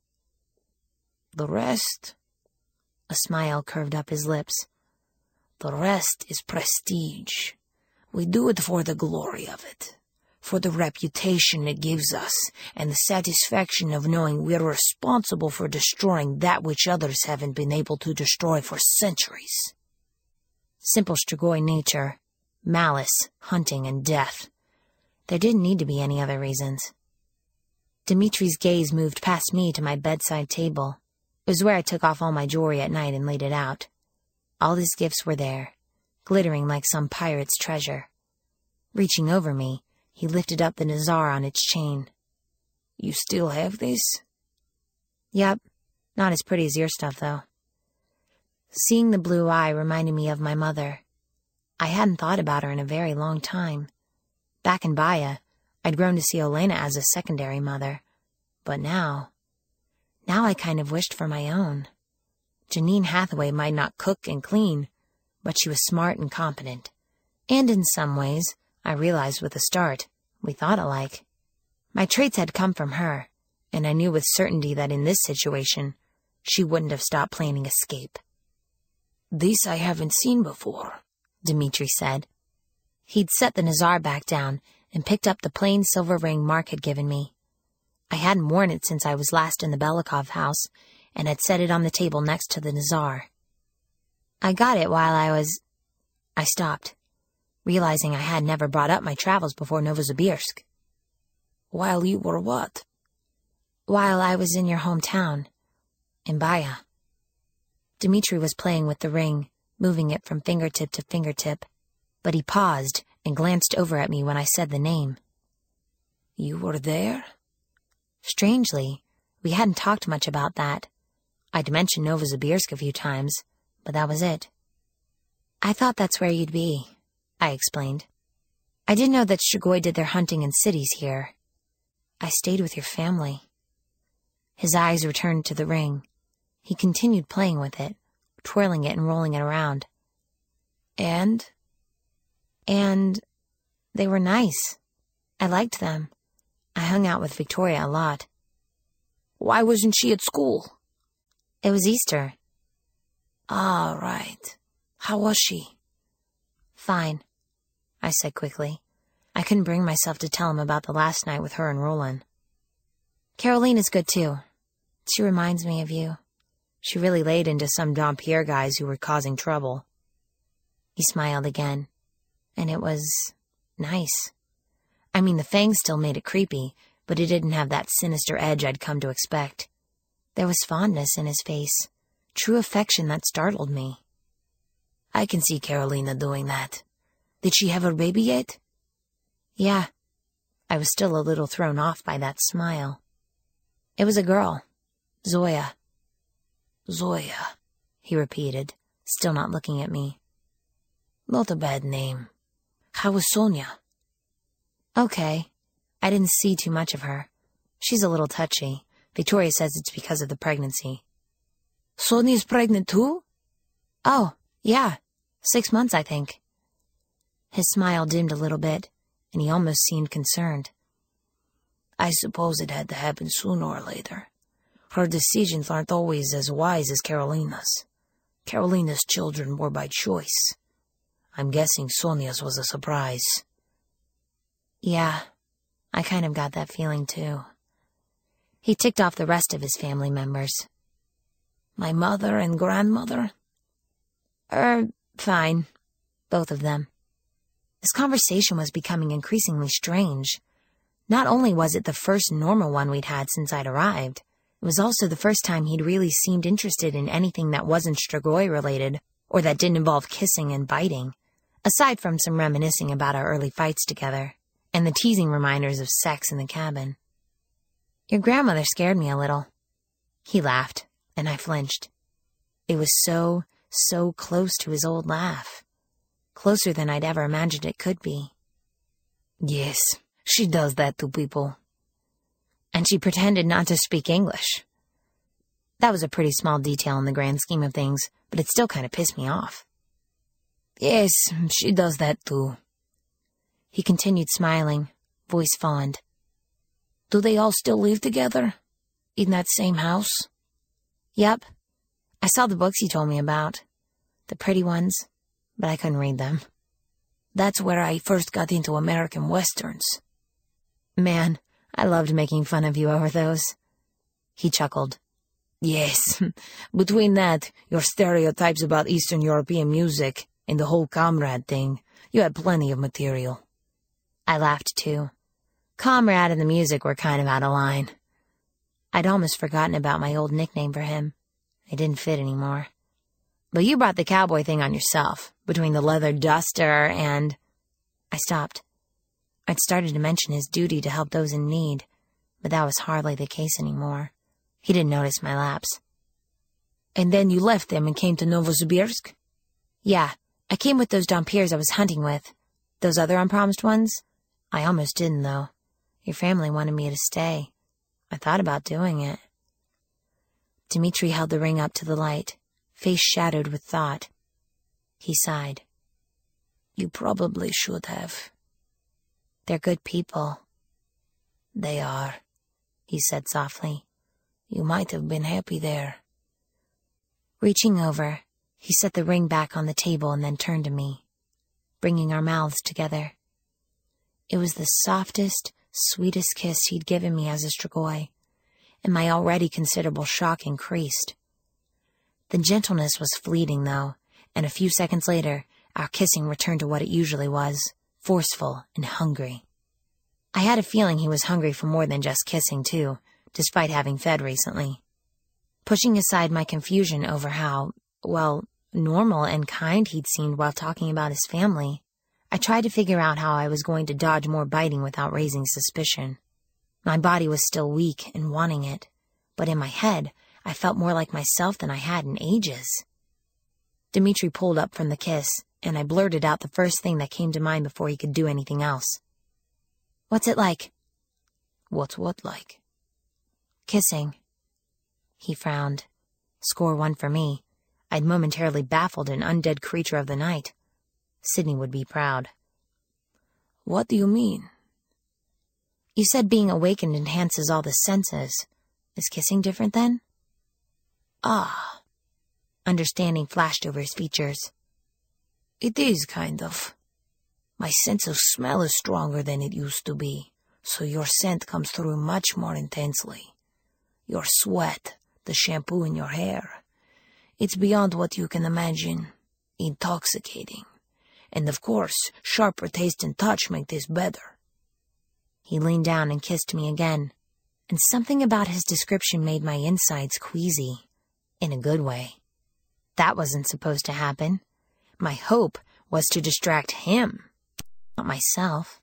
The rest? A smile curved up his lips. The rest is prestige. We do it for the glory of it, for the reputation it gives us, and the satisfaction of knowing we're responsible for destroying that which others haven't been able to destroy for centuries. Simple Strigoi nature, malice, hunting, and death. There didn't need to be any other reasons. Dimitri's gaze moved past me to my bedside table. It was where I took off all my jewelry at night and laid it out. All his gifts were there, glittering like some pirate's treasure. Reaching over me, he lifted up the Nazar on its chain. You still have this? Yep. Not as pretty as your stuff, though. Seeing the blue eye reminded me of my mother. I hadn't thought about her in a very long time. Back in Baya, I'd grown to see Olena as a secondary mother. But now... Now I kind of wished for my own. Janine Hathaway might not cook and clean, but she was smart and competent. And in some ways, I realized with a start, we thought alike. My traits had come from her, and I knew with certainty that in this situation, she wouldn't have stopped planning escape. This I haven't seen before, Dimitri said. He'd set the Nazar back down and picked up the plain silver ring Mark had given me. I hadn't worn it since I was last in the Belikov house, and had set it on the table next to the Nazar. I got it while I was... I stopped, realizing I had never brought up my travels before Novosibirsk. While you were what? While I was in your hometown, in Baya. Dimitri was playing with the ring, moving it from fingertip to fingertip, but he paused and glanced over at me when I said the name. You were there? Strangely, we hadn't talked much about that. I'd mentioned Novosibirsk a few times, but that was it. I thought that's where you'd be, I explained. I didn't know that Strigoi did their hunting in cities here. I stayed with your family. His eyes returned to the ring. He continued playing with it, twirling it and rolling it around. And? And they were nice. I liked them. I hung out with Victoria a lot. Why wasn't she at school? It was Easter. Ah, right. How was she? Fine, I said quickly. I couldn't bring myself to tell him about the last night with her and Roland. Caroline is good too. She reminds me of you. She really laid into some Dampierre guys who were causing trouble. He smiled again, and it was nice. I mean, the fangs still made it creepy, but it didn't have that sinister edge I'd come to expect. There was fondness in his face, true affection that startled me. I can see Carolina doing that. Did she have her baby yet? Yeah. I was still a little thrown off by that smile. It was a girl, Zoya. Zoya, he repeated, still not looking at me. Not a bad name. How was Sonia? Okay. I didn't see too much of her. She's a little touchy. Victoria says it's because of the pregnancy. Sonia's pregnant too? Oh, yeah. Six months, I think. His smile dimmed a little bit, and he almost seemed concerned. I suppose it had to happen sooner or later. Her decisions aren't always as wise as Carolina's. Carolina's children were by choice. I'm guessing Sonia's was a surprise. Yeah, I kind of got that feeling too. He ticked off the rest of his family members. My mother and grandmother? Er, fine. Both of them. This conversation was becoming increasingly strange. Not only was it the first normal one we'd had since I'd arrived, it was also the first time he'd really seemed interested in anything that wasn't Strigoi related, or that didn't involve kissing and biting, aside from some reminiscing about our early fights together, and the teasing reminders of sex in the cabin. Your grandmother scared me a little. He laughed, and I flinched. It was so, so close to his old laugh. Closer than I'd ever imagined it could be. Yes, she does that to people. And she pretended not to speak English. That was a pretty small detail in the grand scheme of things, but it still kind of pissed me off. Yes, she does that too. He continued smiling, voice fond. Do they all still live together? In that same house? Yep. I saw the books you told me about. The pretty ones, but I couldn't read them. That's where I first got into American westerns. Man, I loved making fun of you over those. He chuckled. Yes, between that, your stereotypes about Eastern European music, and the whole comrade thing, you had plenty of material. I laughed too. Comrade and the music were kind of out of line. I'd almost forgotten about my old nickname for him. It didn't fit anymore. But you brought the cowboy thing on yourself, between the leather duster and... I stopped. I'd started to mention his duty to help those in need, but that was hardly the case anymore. He didn't notice my lapse. And then you left them and came to Novosibirsk? Yeah, I came with those Dampierres I was hunting with. Those other unpromised ones? I almost didn't, though. Your family wanted me to stay. I thought about doing it. Dmitri held the ring up to the light, face shadowed with thought. He sighed. You probably should have. They're good people. They are, he said softly. You might have been happy there. Reaching over, he set the ring back on the table and then turned to me, bringing our mouths together. It was the softest, sweetest kiss he'd given me as a Strigoi, and my already considerable shock increased. The gentleness was fleeting, though, and a few seconds later, our kissing returned to what it usually was, forceful and hungry. I had a feeling he was hungry for more than just kissing, too, despite having fed recently. Pushing aside my confusion over how, well, normal and kind he'd seemed while talking about his family, I tried to figure out how I was going to dodge more biting without raising suspicion. My body was still weak and wanting it, but in my head, I felt more like myself than I had in ages. Dimitri pulled up from the kiss, and I blurted out the first thing that came to mind before he could do anything else. "What's it like?" "What's what like?" "Kissing." He frowned. Score one for me. I'd momentarily baffled an undead creature of the night. Sydney would be proud. "What do you mean?" "You said being awakened enhances all the senses. Is kissing different then?" "Ah." Understanding flashed over his features. "It is, kind of. My sense of smell is stronger than it used to be, so your scent comes through much more intensely. Your sweat, the shampoo in your hair. It's beyond what you can imagine. Intoxicating. And of course, sharper taste and touch make this better." He leaned down and kissed me again, and something about his description made my insides queasy, in a good way. That wasn't supposed to happen. My hope was to distract him, not myself.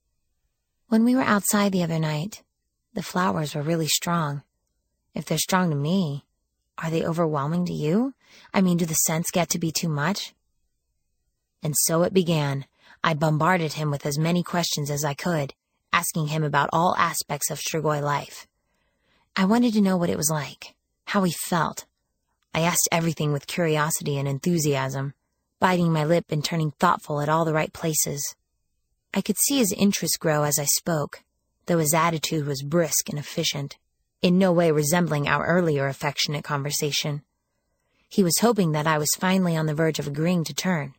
When we were outside the other night, the flowers were really strong. If they're strong to me, are they overwhelming to you? I mean, do the scents get to be too much? And so it began. I bombarded him with as many questions as I could, asking him about all aspects of Strigoi life. I wanted to know what it was like, how he felt. I asked everything with curiosity and enthusiasm, biting my lip and turning thoughtful at all the right places. I could see his interest grow as I spoke, though his attitude was brisk and efficient, in no way resembling our earlier affectionate conversation. He was hoping that I was finally on the verge of agreeing to turn.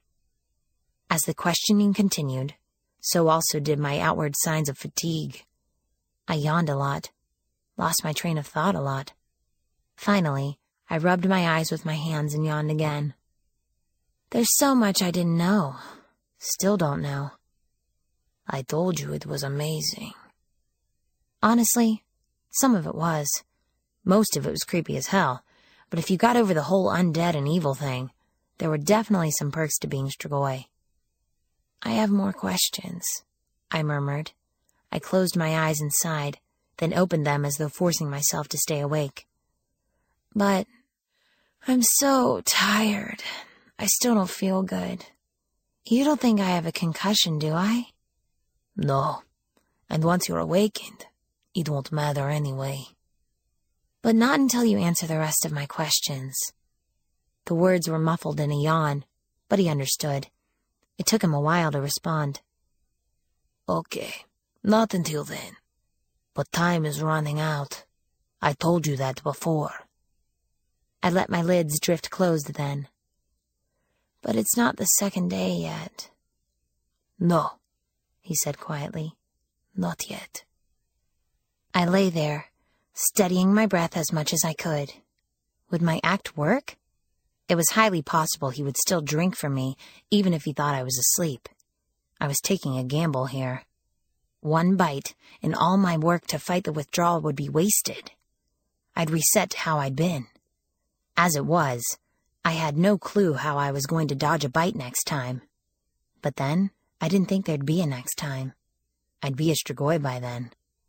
As the questioning continued, so also did my outward signs of fatigue. I yawned a lot, lost my train of thought a lot. Finally, I rubbed my eyes with my hands and yawned again. There's so much I didn't know. Still don't know. "I told you it was amazing." Honestly, some of it was. Most of it was creepy as hell. But if you got over the whole undead and evil thing, there were definitely some perks to being Strigoi. "I have more questions," I murmured. I closed my eyes and sighed, then opened them as though forcing myself to stay awake. "But I'm so tired. I still don't feel good. You don't think I have a concussion, do I?" "No. And once you're awakened, it won't matter anyway." "But not until you answer the rest of my questions." The words were muffled in a yawn, but he understood. It took him a while to respond. "Okay, not until then. But time is running out. I told you that before." I let my lids drift closed then. "But it's not the second day yet." "No," he said quietly. "Not yet." I lay there, steadying my breath as much as I could. Would my act work? It was highly possible he would still drink from me, even if he thought I was asleep. I was taking a gamble here. One bite, and all my work to fight the withdrawal would be wasted. I'd reset to how I'd been. As it was, I had no clue how I was going to dodge a bite next time. But then, I didn't think there'd be a next time. I'd be a Strigoi by then.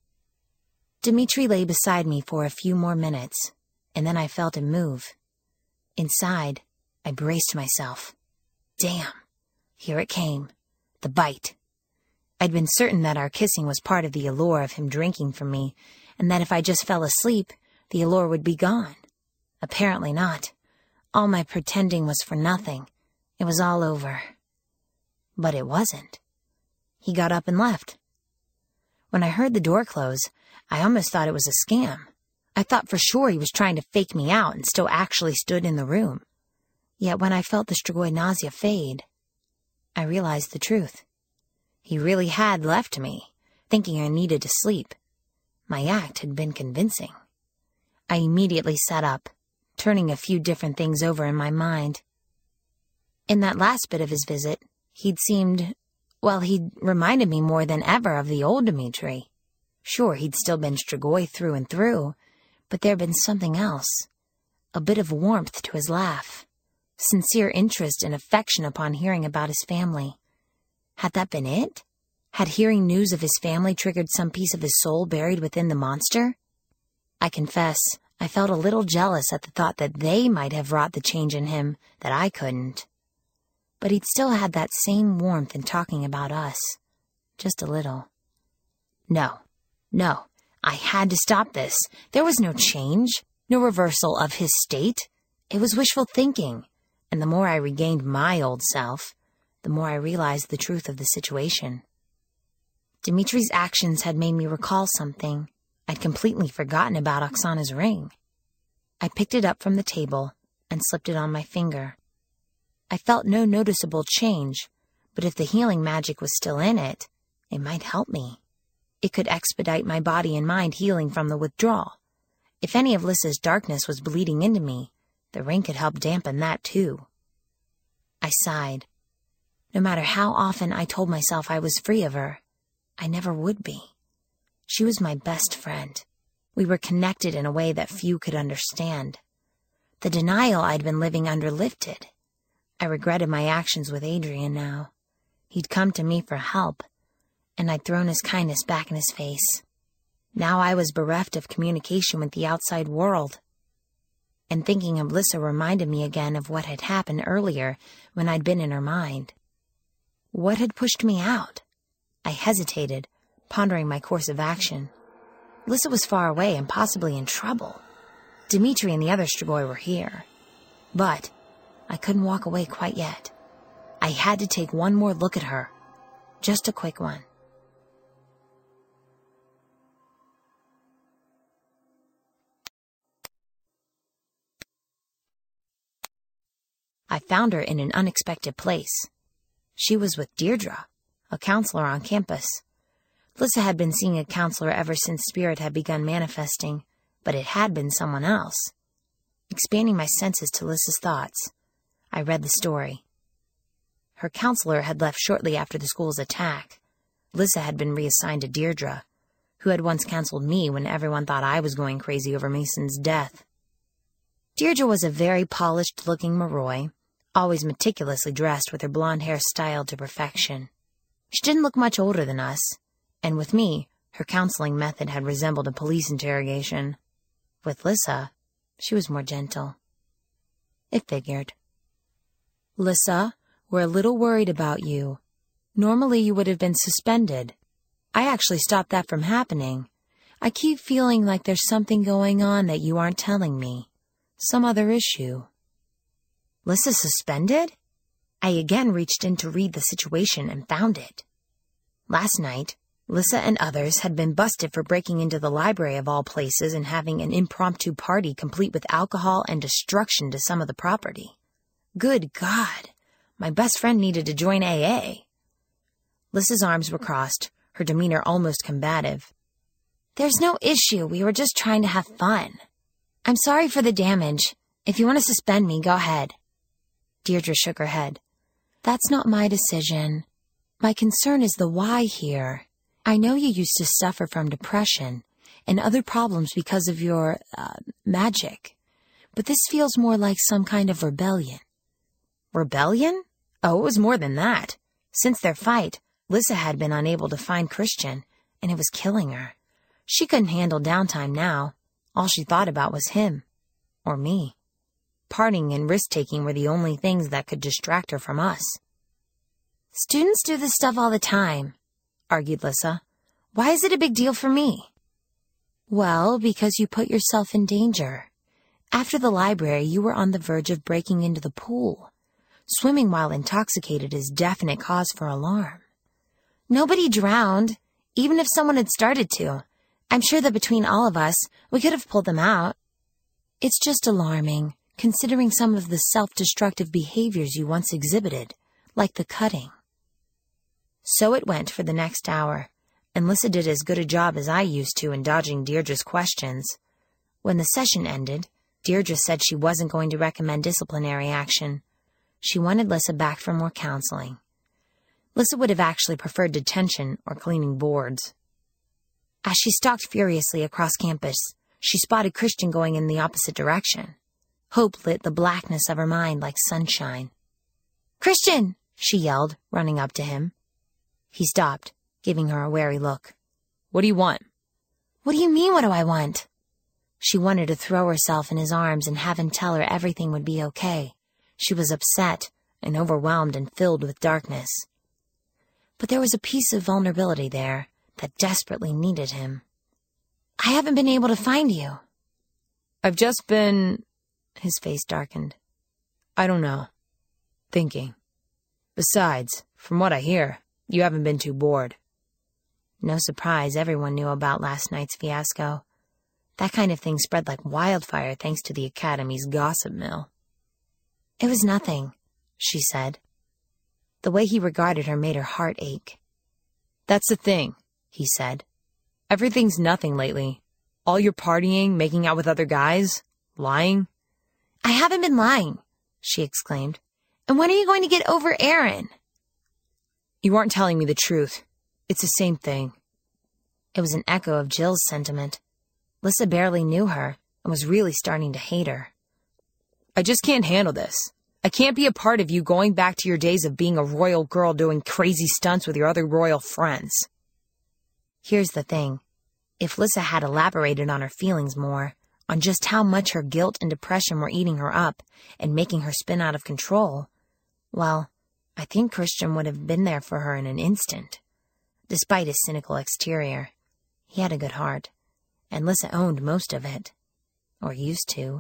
Dimitri lay beside me for a few more minutes, and then I felt him move. Inside, I braced myself. Damn. Here it came. The bite. I'd been certain that our kissing was part of the allure of him drinking from me, and that if I just fell asleep, the allure would be gone. Apparently not. All my pretending was for nothing. It was all over. But it wasn't. He got up and left. When I heard the door close, I almost thought it was a scam. I thought for sure he was trying to fake me out and still actually stood in the room. Yet when I felt the Strigoi nausea fade, I realized the truth. He really had left me, thinking I needed to sleep. My act had been convincing. I immediately sat up, turning a few different things over in my mind. In that last bit of his visit, he'd seemed, well, he'd reminded me more than ever of the old Dimitri. Sure, he'd still been Strigoi through and through, but there'd been something else. A bit of warmth to his laugh. Sincere interest and affection upon hearing about his family. Had that been it? Had hearing news of his family triggered some piece of his soul buried within the monster? I confess, I felt a little jealous at the thought that they might have wrought the change in him that I couldn't. But he'd still had that same warmth in talking about us. Just a little. No, no, I had to stop this. There was no change, no reversal of his state. It was wishful thinking, and the more I regained my old self, the more I realized the truth of the situation. Dimitri's actions had made me recall something. I'd completely forgotten about Oksana's ring. I picked it up from the table and slipped it on my finger. I felt no noticeable change, but if the healing magic was still in it, it might help me. It could expedite my body and mind healing from the withdrawal. If any of Lissa's darkness was bleeding into me, the ring could help dampen that too. I sighed. No matter how often I told myself I was free of her, I never would be. She was my best friend. We were connected in a way that few could understand. The denial I'd been living under lifted. I regretted my actions with Adrian now. He'd come to me for help, and I'd thrown his kindness back in his face. Now I was bereft of communication with the outside world. And thinking of Lissa reminded me again of what had happened earlier when I'd been in her mind. What had pushed me out? I hesitated, pondering my course of action. Lissa was far away and possibly in trouble. Dimitri and the other Strigoi were here. But I couldn't walk away quite yet. I had to take one more look at her. Just a quick one. I found her in an unexpected place. She was with Deirdre, a counselor on campus. Lissa had been seeing a counselor ever since Spirit had begun manifesting, but it had been someone else. Expanding my senses to Lissa's thoughts, I read the story. Her counselor had left shortly after the school's attack. Lissa had been reassigned to Deirdre, who had once counseled me when everyone thought I was going crazy over Mason's death. Deirdre was a very polished-looking Moroi, always meticulously dressed with her blonde hair styled to perfection. She didn't look much older than us, and with me, her counseling method had resembled a police interrogation. With Lissa, she was more gentle. It figured. Lissa, we're a little worried about you. Normally you would have been suspended. I actually stopped that from happening. I keep feeling like there's something going on that you aren't telling me. Some other issue. Lissa suspended? I again reached in to read the situation and found it. Last night, Lissa and others had been busted for breaking into the library of all places and having an impromptu party complete with alcohol and destruction to some of the property. Good God, my best friend needed to join A A. Lissa's arms were crossed, her demeanor almost combative. There's no issue, we were just trying to have fun. I'm sorry for the damage. If you want to suspend me, go ahead. Deirdre shook her head. That's not my decision. My concern is the why here. I know you used to suffer from depression and other problems because of your, uh, magic. But this feels more like some kind of rebellion. Rebellion? Oh, it was more than that. Since their fight, Lissa had been unable to find Christian, and it was killing her. She couldn't handle downtime now. All she thought about was him. Or me. Partying and risk-taking were the only things that could distract her from us. Students do this stuff all the time, argued Lissa. Why is it a big deal for me? Well, because you put yourself in danger. After the library, you were on the verge of breaking into the pool. Swimming while intoxicated is definite cause for alarm. Nobody drowned, even if someone had started to. I'm sure that between all of us, we could have pulled them out. It's just alarming, considering some of the self-destructive behaviors you once exhibited, like the cutting. So it went for the next hour, and Lissa did as good a job as I used to in dodging Deirdre's questions. When the session ended, Deirdre said she wasn't going to recommend disciplinary action. She wanted Lissa back for more counseling. Lissa would have actually preferred detention or cleaning boards. As she stalked furiously across campus, she spotted Christian going in the opposite direction. Hope lit the blackness of her mind like sunshine. "Christian!" she yelled, running up to him. He stopped, giving her a wary look. "What do you want?" "What do you mean, what do I want?" She wanted to throw herself in his arms and have him tell her everything would be okay. She was upset and overwhelmed and filled with darkness. But there was a piece of vulnerability there that desperately needed him. I haven't been able to find you. I've just been... His face darkened. I don't know. Thinking. Besides, from what I hear, you haven't been too bored. No surprise, everyone knew about last night's fiasco. That kind of thing spread like wildfire thanks to the Academy's gossip mill. It was nothing, she said. The way he regarded her made her heart ache. That's the thing, he said. Everything's nothing lately. All your partying, making out with other guys, lying. I haven't been lying, she exclaimed. And when are you going to get over Aaron? You aren't telling me the truth. It's the same thing. It was an echo of Jill's sentiment. Lissa barely knew her and was really starting to hate her. I just can't handle this. I can't be a part of you going back to your days of being a royal girl doing crazy stunts with your other royal friends. Here's the thing. If Lissa had elaborated on her feelings more, on just how much her guilt and depression were eating her up and making her spin out of control, well, I think Christian would have been there for her in an instant. Despite his cynical exterior, he had a good heart, and Lissa owned most of it. Or used to.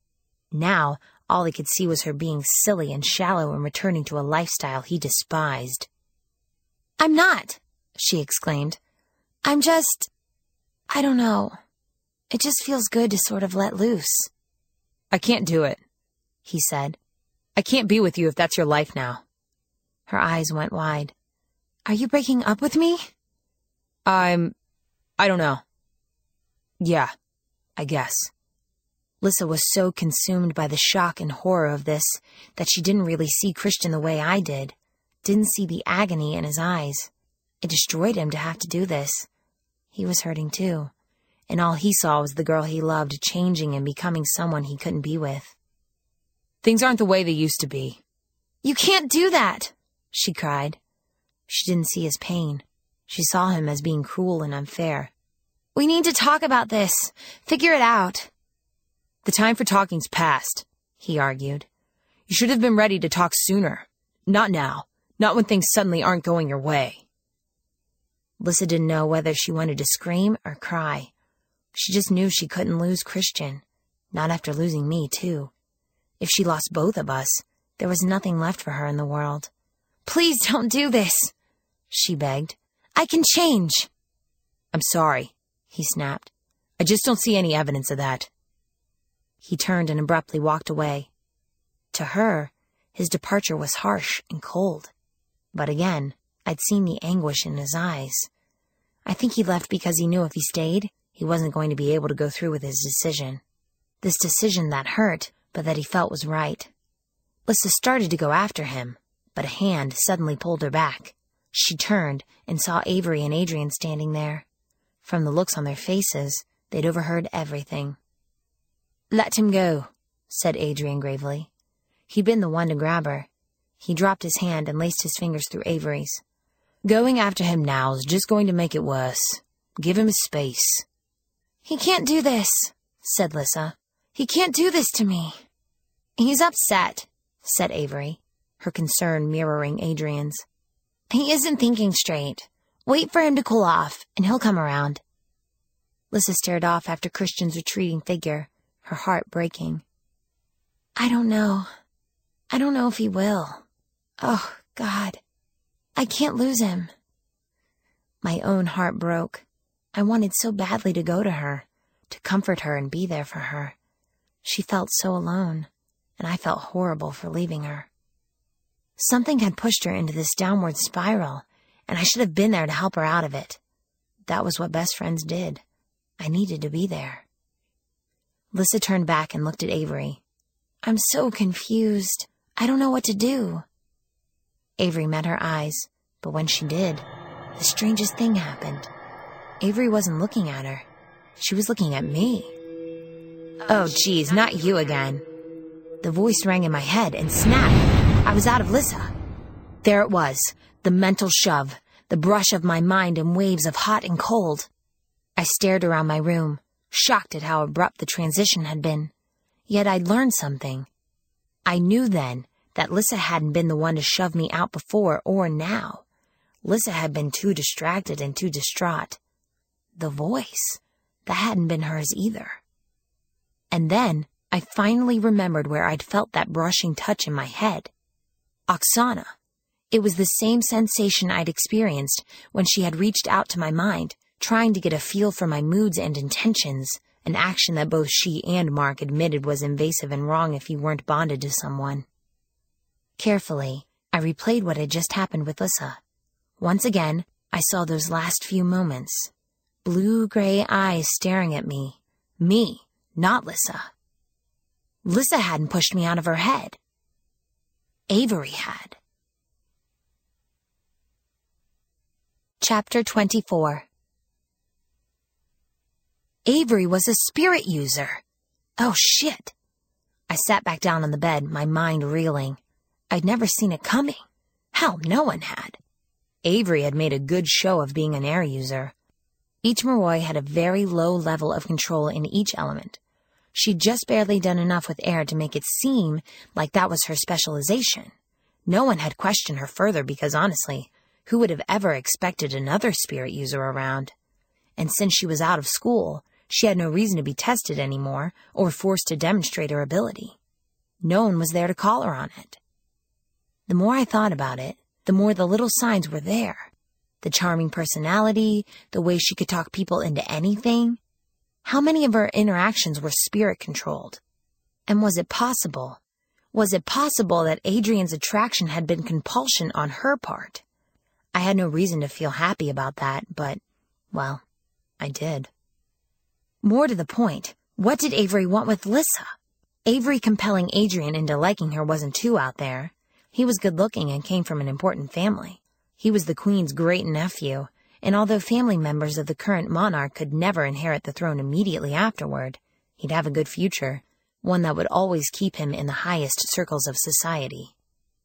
Now, all he could see was her being silly and shallow and returning to a lifestyle he despised. I'm not, she exclaimed. I'm just... I don't know. It just feels good to sort of let loose. I can't do it, he said. I can't be with you if that's your life now. Her eyes went wide. Are you breaking up with me? I'm... I don't know. Yeah, I guess. Lissa was so consumed by the shock and horror of this that she didn't really see Christian the way I did, didn't see the agony in his eyes. It destroyed him to have to do this. He was hurting too, and all he saw was the girl he loved changing and becoming someone he couldn't be with. Things aren't the way they used to be. You can't do that, she cried. She didn't see his pain. She saw him as being cruel and unfair. We need to talk about this. Figure it out. The time for talking's past, he argued. You should have been ready to talk sooner. Not now. Not when things suddenly aren't going your way. Lissa didn't know whether she wanted to scream or cry. She just knew she couldn't lose Christian. Not after losing me, too. If she lost both of us, there was nothing left for her in the world. Please don't do this, she begged. I can change. I'm sorry, he snapped. I just don't see any evidence of that. He turned and abruptly walked away. To her, his departure was harsh and cold. But again, I'd seen the anguish in his eyes. I think he left because he knew if he stayed, he wasn't going to be able to go through with his decision. This decision that hurt, but that he felt was right. Lissa started to go after him, but a hand suddenly pulled her back. She turned and saw Avery and Adrian standing there. From the looks on their faces, they'd overheard everything. Let him go, said Adrian gravely. He'd been the one to grab her. He dropped his hand and laced his fingers through Avery's. Going after him now is just going to make it worse. Give him his space. He can't do this, said Lissa. He can't do this to me. He's upset, said Avery, her concern mirroring Adrian's. He isn't thinking straight. Wait for him to cool off, and he'll come around. Lissa stared off after Christian's retreating figure, her heart breaking. I don't know. I don't know if he will. Oh, God. I can't lose him. My own heart broke. I wanted so badly to go to her, to comfort her and be there for her. She felt so alone, and I felt horrible for leaving her. Something had pushed her into this downward spiral, and I should have been there to help her out of it. That was what best friends did. I needed to be there. Lissa turned back and looked at Avery. I'm so confused. I don't know what to do. Avery met her eyes, but when she did, the strangest thing happened. Avery wasn't looking at her. She was looking at me. Oh, geez, not you again. The voice rang in my head, and snap, I was out of Lissa. There it was, the mental shove, the brush of my mind in waves of hot and cold. I stared around my room, shocked at how abrupt the transition had been. Yet I'd learned something. I knew then that Lissa hadn't been the one to shove me out before or now. Lissa had been too distracted and too distraught. The voice, that hadn't been hers either. And then I finally remembered where I'd felt that brushing touch in my head. Oksana. It was the same sensation I'd experienced when she had reached out to my mind, trying to get a feel for my moods and intentions, an action that both she and Mark admitted was invasive and wrong if you weren't bonded to someone. Carefully, I replayed what had just happened with Lissa. Once again, I saw those last few moments. Blue-gray eyes staring at me. Me, not Lissa. Lissa hadn't pushed me out of her head. Avery had. Chapter twenty-four. Avery was a spirit user. Oh, shit. I sat back down on the bed, my mind reeling. I'd never seen it coming. Hell, no one had. Avery had made a good show of being an air user. Each Moroi had a very low level of control in each element. She'd just barely done enough with air to make it seem like that was her specialization. No one had questioned her further because, honestly, who would have ever expected another spirit user around? And since she was out of school, she had no reason to be tested anymore or forced to demonstrate her ability. No one was there to call her on it. The more I thought about it, the more the little signs were there. The charming personality, the way she could talk people into anything. How many of her interactions were spirit-controlled? And was it possible? Was it possible that Adrian's attraction had been compulsion on her part? I had no reason to feel happy about that, but, well, I did. More to the point, what did Avery want with Lissa? Avery compelling Adrian into liking her wasn't too out there. He was good-looking and came from an important family. He was the Queen's great-nephew, and although family members of the current monarch could never inherit the throne immediately afterward, he'd have a good future, one that would always keep him in the highest circles of society.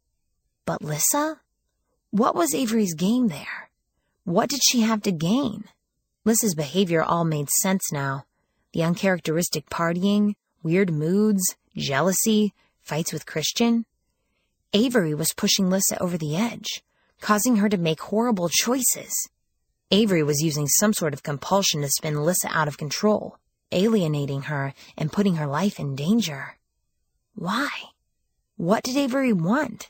But Lissa? What was Avery's game there? What did she have to gain? Lissa's behavior all made sense now. The uncharacteristic partying, weird moods, jealousy, fights with Christian. Avery was pushing Lissa over the edge, causing her to make horrible choices. Avery was using some sort of compulsion to spin Lissa out of control, alienating her and putting her life in danger. Why? What did Avery want?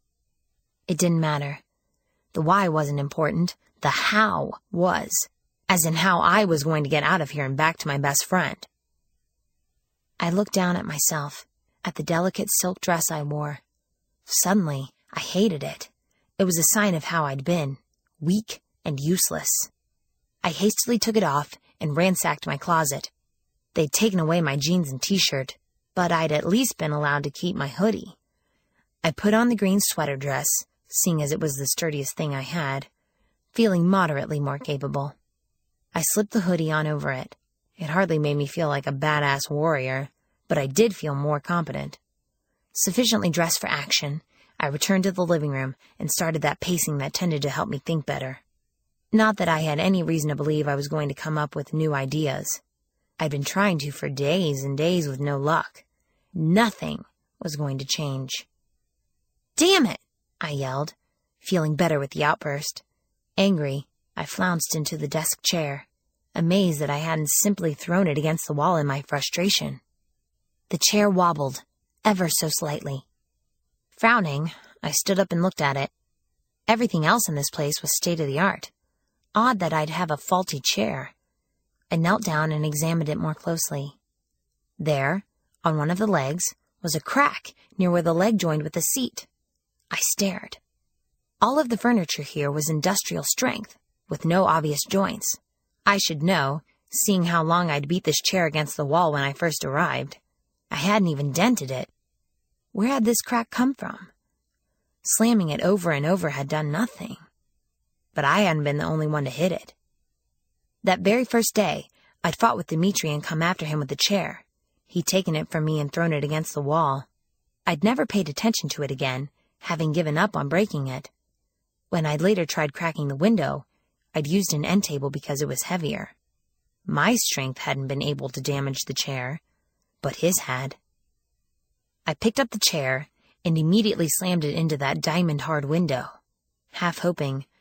It didn't matter. The why wasn't important. The how was, as in how I was going to get out of here and back to my best friend. I looked down at myself, at the delicate silk dress I wore. Suddenly, I hated it. It was a sign of how I'd been, weak and useless. I hastily took it off and ransacked my closet. They'd taken away my jeans and t-shirt, but I'd at least been allowed to keep my hoodie. I put on the green sweater dress, seeing as it was the sturdiest thing I had, feeling moderately more capable. I slipped the hoodie on over it. It hardly made me feel like a badass warrior, but I did feel more competent. Sufficiently dressed for action, I returned to the living room and started that pacing that tended to help me think better. Not that I had any reason to believe I was going to come up with new ideas. I'd been trying to for days and days with no luck. Nothing was going to change. "Damn it!" I yelled, feeling better with the outburst. Angry, I flounced into the desk chair, amazed that I hadn't simply thrown it against the wall in my frustration. The chair wobbled, ever so slightly. Frowning, I stood up and looked at it. Everything else in this place was state-of-the-art. Odd that I'd have a faulty chair. I knelt down and examined it more closely. There, on one of the legs, was a crack near where the leg joined with the seat. I stared. All of the furniture here was industrial strength, with no obvious joints. I should know, seeing how long I'd beat this chair against the wall when I first arrived. I hadn't even dented it. Where had this crack come from? Slamming it over and over had done nothing. But I hadn't been the only one to hit it. That very first day, I'd fought with Dimitri and come after him with the chair. He'd taken it from me and thrown it against the wall. I'd never paid attention to it again, having given up on breaking it. When I'd later tried cracking the window, I'd used an end table because it was heavier. My strength hadn't been able to damage the chair, but his had. I picked up the chair and immediately slammed it into that diamond-hard window, half hoping